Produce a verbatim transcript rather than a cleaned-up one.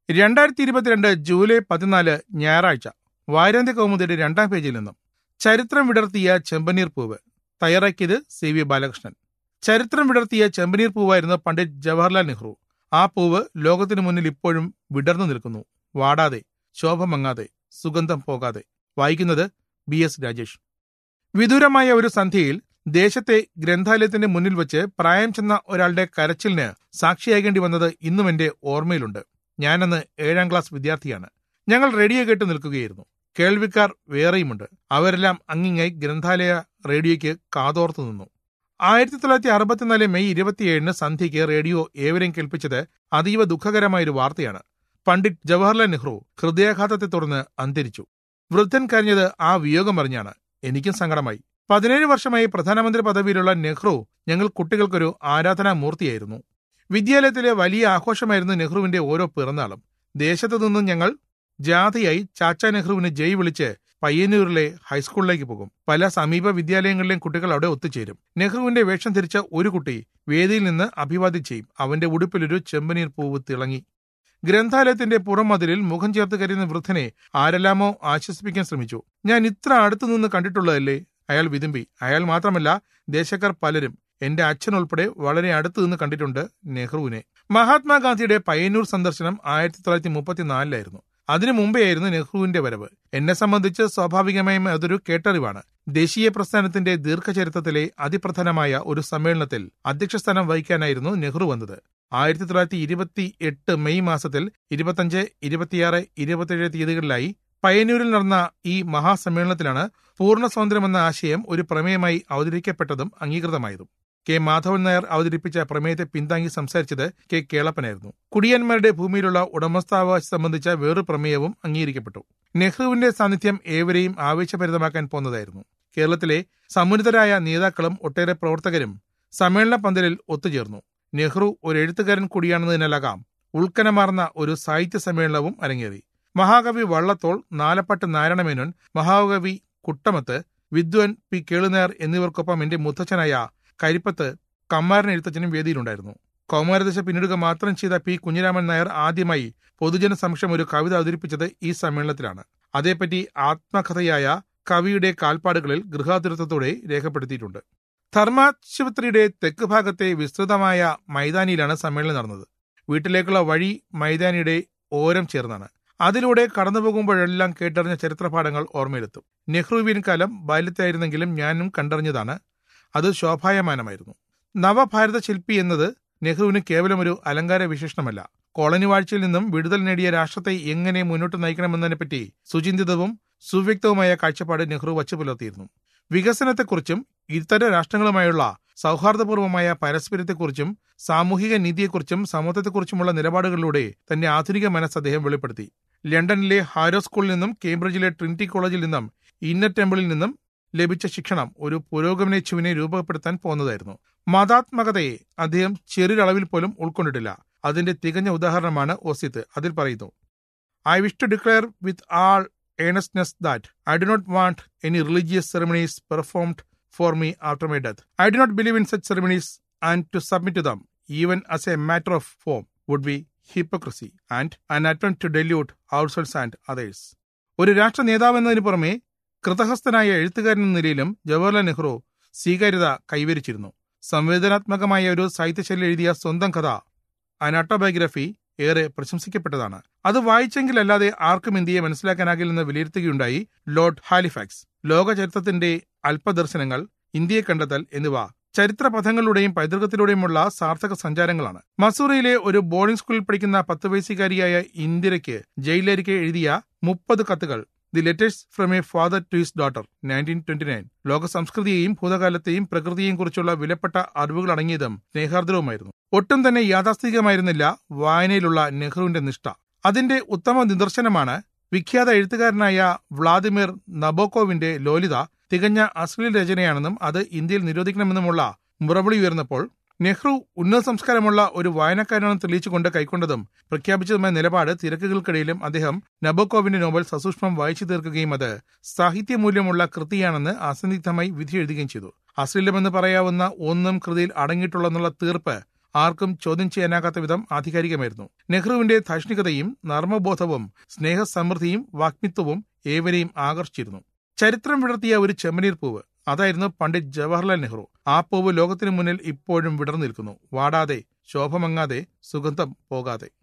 രണ്ടായിരത്തി ഇരുപത്തിരണ്ട് ജൂലൈ പതിനാല് ഞായറാഴ്ച. വാരാന്ത്യ കൗമുദിയുടെ രണ്ടാം പേജിൽ നിന്നും ചരിത്രം വിടർത്തിയ ചെമ്പനീർ പൂവ്. തയ്യാറാക്കിയത് സി വി ബാലകൃഷ്ണൻ. ചരിത്രം വിടർത്തിയ ചെമ്പനീർ പൂവായിരുന്നു പണ്ഡിറ്റ് ജവഹർലാൽ നെഹ്റു. ആ പൂവ് ലോകത്തിനു മുന്നിൽ ഇപ്പോഴും വിടർന്നു നിൽക്കുന്നു, വാടാതെ, ശോഭമങ്ങാതെ, സുഗന്ധം പോകാതെ. വായിക്കുന്നത് ബി എസ് രാജേഷ്. വിദൂരമായ ഒരു സന്ധ്യയിൽ ദേശത്തെ ഗ്രന്ഥാലയത്തിന്റെ മുന്നിൽ വെച്ച് പ്രായം ചെന്ന ഒരാളുടെ കരച്ചിലിന് സാക്ഷിയാകേണ്ടി വന്നത് ഇന്നും എന്റെ ഓർമ്മയിലുണ്ട്. ഞാനന്ന് ഏഴാം ക്ലാസ് വിദ്യാർത്ഥിയാണ്. ഞങ്ങൾ റേഡിയോ കേട്ട് നിൽക്കുകയായിരുന്നു. കേൾവിക്കാർ വേറെയുമുണ്ട്. അവരെല്ലാം അങ്ങിങ്ങായി ഗ്രന്ഥാലയ റേഡിയോയ്ക്ക് കാതോർത്തു നിന്നു. ആയിരത്തി തൊള്ളായിരത്തി അറുപത്തിനാല് മെയ് ഇരുപത്തിയേഴിന് സന്ധ്യയ്ക്ക് റേഡിയോ ഏവരെയും കേൾപ്പിച്ചത് അതീവ ദുഃഖകരമായൊരു വാർത്തയാണ്. പണ്ഡിറ്റ് ജവഹർലാൽ നെഹ്റു ഹൃദയാഘാതത്തെ തുടർന്ന് അന്തരിച്ചു. വൃദ്ധൻ കരഞ്ഞത് ആ വിയോഗം അറിഞ്ഞാണ്. എനിക്കും സങ്കടമായി. പതിനേഴ് വർഷമായി പ്രധാനമന്ത്രി പദവിയിലുള്ള നെഹ്റു ഞങ്ങൾ കുട്ടികൾക്കൊരു ആരാധനാമൂർത്തിയായിരുന്നു. വിദ്യാലയത്തിലെ വലിയ ആഘോഷമായിരുന്നു നെഹ്റുവിന്റെ ഓരോ പിറന്നാളും. ദേശത്തു നിന്നും ഞങ്ങൾ ജാഥയായി ചാച്ചാ നെഹ്റുവിന് ജയ് വിളിച്ച് പയ്യന്നൂരിലെ ഹൈസ്കൂളിലേക്ക് പോകും. പല സമീപ വിദ്യാലയങ്ങളിലെയും കുട്ടികൾ അവിടെ ഒത്തുചേരും. നെഹ്റുവിന്റെ വേഷം ധരിച്ച ഒരു കുട്ടി വേദിയിൽ നിന്ന് അഭിവാദ്യം ചെയ്യും. അവന്റെ ഉടുപ്പിലൊരു ചെമ്പനീർ പൂവ് തിളങ്ങി. ഗ്രന്ഥാലയത്തിന്റെ പുറംമതിലിൽ മുഖം ചേർത്ത് കരുതുന്ന വൃദ്ധനെ ആരെല്ലാമോ ആശ്വസിപ്പിക്കാൻ ശ്രമിച്ചു. ഞാൻ ഇത്ര അടുത്തു നിന്ന് കണ്ടിട്ടുള്ളതല്ലേ, അയാൾ വിതുമ്പി. അയാൾ മാത്രമല്ല, ദേശക്കാർ പലരും, എന്റെ അച്ഛൻ ഉൾപ്പെടെ വളരെ അടുത്തു നിന്ന് കണ്ടിട്ടുണ്ട് നെഹ്റുവിനെ. മഹാത്മാഗാന്ധിയുടെ പയ്യന്നൂർ സന്ദർശനം ആയിരത്തി തൊള്ളായിരത്തി മുപ്പത്തിനാലിലായിരുന്നു. അതിനു മുമ്പെയായിരുന്നു നെഹ്റുവിന്റെ വരവ്. എന്നെ സംബന്ധിച്ച് സ്വാഭാവികമായും അതൊരു കേട്ടറിവാണ്. ദേശീയ പ്രസ്ഥാനത്തിന്റെ ദീർഘചരിത്രത്തിലെ അതിപ്രധാനമായ ഒരു സമ്മേളനത്തിൽ അധ്യക്ഷസ്ഥാനം വഹിക്കാനായിരുന്നു നെഹ്റു വന്നത്. ആയിരത്തി തൊള്ളായിരത്തി ഇരുപത്തി എട്ട് മെയ് മാസത്തിൽ ഇരുപത്തിയഞ്ച് ഇരുപത്തിയാറ് ഇരുപത്തിയേഴ് തീയതികളിലായി പയ്യന്നൂരിൽ നടന്ന ഈ മഹാസമ്മേളനത്തിലാണ് പൂർണ്ണ സ്വാതന്ത്ര്യം എന്ന ആശയം ഒരു പ്രമേയമായി അവതരിക്കപ്പെട്ടതും അംഗീകൃതമായതും. കെ മാധവൻ നായർ അവതരിപ്പിച്ച പ്രമേയത്തെ പിന്താങ്ങി സംസാരിച്ചത് കെ കേളപ്പനായിരുന്നു. കുടിയന്മാരുടെ ഭൂമിയിലുള്ള ഉടമസ്ഥാവകാശം സംബന്ധിച്ച വേറൊരു പ്രമേയവും അംഗീകരിക്കപ്പെട്ടു. നെഹ്റുവിന്റെ സാന്നിധ്യം ഏവരെയും ആവേശഭരിതമാക്കാൻ പോന്നതായിരുന്നു. കേരളത്തിലെ സമുന്നതരായ നേതാക്കളും ഒട്ടേറെ പ്രവർത്തകരും സമ്മേളന പന്തലിൽ ഒത്തുചേർന്നു. നെഹ്റു ഒരു എഴുത്തുകാരൻ കൂടിയാണെന്നതിനാലാകാം ഉൾക്കനമാർന്ന ഒരു സാഹിത്യ സമ്മേളനവും അരങ്ങേറി. മഹാകവി വള്ളത്തോൾ, നാലപ്പാട്ട് നാരായണമേനോൻ, മഹാകവി കുട്ടമത്ത്, വിദ്വാൻ പി കേളുനായർ എന്നിവർക്കൊപ്പം എന്റെ മുത്തച്ഛനായ കരിപ്പത്ത് കമ്മാരൻ എഴുത്തച്ഛനും വേദിയിലുണ്ടായിരുന്നു. കൗമാരദശ പിന്നിടുക മാത്രം ചെയ്ത പി കുഞ്ഞിരാമൻ നായർ ആദ്യമായി പൊതുജന സമക്ഷം ഒരു കവിത അവതരിപ്പിച്ചത് ഈ സമ്മേളനത്തിലാണ്. അതേപ്പറ്റി ആത്മകഥയായ കവിയുടെ കാൽപ്പാടുകളിൽ ഗൃഹാതുരത്വത്തോടെ രേഖപ്പെടുത്തിയിട്ടുണ്ട്. ധർമാശുപത്രിയുടെ തെക്ക് ഭാഗത്തെ വിസ്തൃതമായ മൈതാനിയിലാണ് സമ്മേളനം നടന്നത്. വീട്ടിലേക്കുള്ള വഴി മൈതാനിയുടെ ഓരം ചേർന്നാണ്. അതിലൂടെ കടന്നുപോകുമ്പോഴെല്ലാം കേട്ടറിഞ്ഞ ചരിത്രപാഠങ്ങൾ ഓർമ്മയിലെത്തും. നെഹ്റുവിൻ കാലം ബാല്യത്തായിരുന്നെങ്കിലും ഞാനും കണ്ടറിഞ്ഞതാണ്. അത് ശോഭായമാനമായിരുന്നു. നവഭാരത ശില്പി എന്നത് നെഹ്റുവിന് കേവലം ഒരു അലങ്കാര വിശേഷണമല്ല. കോളനി വാഴ്ചയിൽ നിന്നും വിടുതൽ നേടിയ രാഷ്ട്രത്തെ എങ്ങനെ മുന്നോട്ട് നയിക്കണമെന്നതിനെപ്പറ്റി സുചിന്തിതവും സുവ്യക്തവുമായ കാഴ്ചപ്പാട് നെഹ്റു വച്ചു പുലർത്തിയിരുന്നു. വികസനത്തെക്കുറിച്ചും ഇത്തര രാഷ്ട്രങ്ങളുമായുള്ള സൗഹാർദ്ദപൂർവമായ പരസ്പരത്തെക്കുറിച്ചും സാമൂഹിക നീതിയെക്കുറിച്ചും സമത്വത്തെക്കുറിച്ചുമുള്ള നിലപാടുകളിലൂടെ തന്റെ ആധുനിക മനസ്സ് അദ്ദേഹം വെളിപ്പെടുത്തി. ലണ്ടനിലെ ഹാരോ സ്കൂളിൽ നിന്നും കേംബ്രിഡ്ജിലെ ട്രിനിറ്റി കോളേജിൽ നിന്നും ഇന്നർ ടെമ്പിളിൽ നിന്നും ലഭിച്ച ശിക്ഷണം ഒരു പുരോഗമനേച്ഛുവിനെ രൂപപ്പെടുത്താൻ പോന്നതായിരുന്നു. മതാത്മകതയെ അദ്ദേഹം ചെറിയൊരളവിൽ പോലും ഉൾക്കൊണ്ടിട്ടില്ല. അതിന്റെ തികഞ്ഞ ഉദാഹരണമാണ് ഒസിത്ത്. അതിൽ പറയുന്നു, I wish to declare with all earnestness that I do not want any religious ceremonies performed for me after my death. I do not believe in such ceremonies, and to submit to them, even as a matter of form, would be hypocrisy and an attempt to delude ourselves and others. ഒരു രാഷ്ട്ര നേതാവെന്നതിന് പുറമെ കൃതഹസ്ഥനായ എഴുത്തുകാരൻ എന്ന നിലയിലും ജവഹർലാൽ നെഹ്റു സ്വീകാര്യത കൈവരിച്ചിരുന്നു. സംവേദനാത്മകമായ ഒരു സാഹിത്യശൈലി എഴുതിയ സ്വന്തം കഥ, ആൻ ഓട്ടോബയോഗ്രഫി, ഏറെ പ്രശംസിക്കപ്പെട്ടതാണ്. അത് വായിച്ചെങ്കിലല്ലാതെ ആർക്കും ഇന്ത്യയെ മനസ്സിലാക്കാനാകില്ലെന്ന് വിലയിരുത്തുകയുണ്ടായി ലോർഡ് ഹാലിഫാക്സ്. ലോക ചരിത്രത്തിന്റെ അല്പദർശനങ്ങൾ, ഇന്ത്യയെ കണ്ടെത്തൽ എന്നിവ ചരിത്രപഥങ്ങളിലൂടെയും പൈതൃകത്തിലൂടെയുമുള്ള സാർത്ഥക സഞ്ചാരങ്ങളാണ്. മസൂറിയിലെ ഒരു ബോർഡിംഗ് സ്കൂളിൽ പഠിക്കുന്ന പത്ത് വയസ്സുകാരിയായ ഇന്ദിരയ്ക്ക് ജയിലിലേക്ക് എഴുതിയ മുപ്പത് കത്തുകൾ, the letters from a father to his daughter, nineteen twenty nine ലോക സംസ്കൃതിയെയും ഭൂതകാലത്തെയും പ്രകൃതിയെയും കുറിച്ചുള്ള വിലപ്പെട്ട അറിവുകൾ അടങ്ങിയതും സ്നേഹാർദ്രവുമായിരുന്നു. ഒട്ടും തന്നെ യാഥാസ്ഥിതികമായിരുന്നില്ല വായനയിലുള്ള നെഹ്റുവിന്റെ നിഷ്ഠ. അതിന്റെ ഉത്തമ നിദർശനമാണ് വിഖ്യാത എഴുത്തുകാരനായ വ്ളാദിമിർ നബോക്കോവിന്റെ ലോലിത തികഞ്ഞ അശ്ലീല രചനയാണെന്നും അത് ഇന്ത്യയിൽ നിരോധിക്കണമെന്നുമുള്ള മുറവിളി ഉയർന്നപ്പോൾ നെഹ്റു ഉന്നത സംസ്കാരമുള്ള ഒരു വായനക്കാരനെന്ന് തെളിയിച്ചുകൊണ്ട് കൈക്കൊണ്ടതും പ്രഖ്യാപിച്ചതുമായ നിലപാട് തിരക്കുകൾക്കിടയിലും അദ്ദേഹം നബോക്കോവിന്റെ നോവൽ സസൂക്ഷ്മം വായിച്ചു തീർക്കുകയും അത് സാഹിത്യമൂല്യമുള്ള കൃതിയാണെന്ന് അസന്നിഗ്ധമായി വിധി എഴുതുകയും ചെയ്തു. അശ്ലീലമെന്ന് പറയാവുന്ന ഒന്നും കൃതിയിൽ അടങ്ങിയിട്ടുള്ളെന്നുള്ള തീർപ്പ് ആർക്കും ചോദ്യം ചെയ്യാനാകാത്ത വിധം ആധികാരികമായിരുന്നു. നെഹ്റുവിന്റെ ധാർഷ്ണികതയും നർമ്മബോധവും സ്നേഹസമൃദ്ധിയും വാഗ്മിത്വവും ഏവരെയും ആകർഷിച്ചിരുന്നു. ചരിത്രം വിടർത്തിയ ഒരു ചെമ്പനീർ പൂവ്, അതായിരുന്നു പണ്ഡിറ്റ് ജവഹർലാൽ നെഹ്റു. ആ പൂവ് ലോകത്തിനു മുന്നിൽ ഇപ്പോഴും വിടർന്നു നിൽക്കുന്നു, വാടാതെ, ശോഭമങ്ങാതെ, സുഗന്ധം പോകാതെ.